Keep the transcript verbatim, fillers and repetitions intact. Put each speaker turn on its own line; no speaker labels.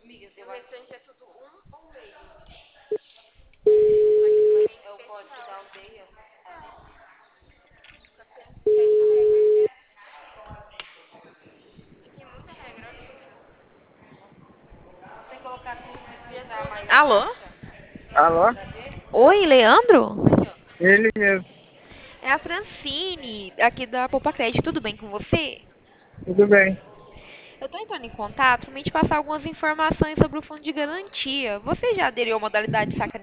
O restante é tudo um ou meio. Tem especial. É. Só que tem sete regras, né? E tem muita regra, amiga. Já tem.
Alô?
Alô?
Oi, Leandro?
Ele mesmo.
É a Francine, aqui da Poupa Crédito. Tudo bem com você?
Tudo bem.
Eu tô entrando em contato pra me te passar algumas informações sobre o fundo de garantia. Você já aderiu à modalidade saca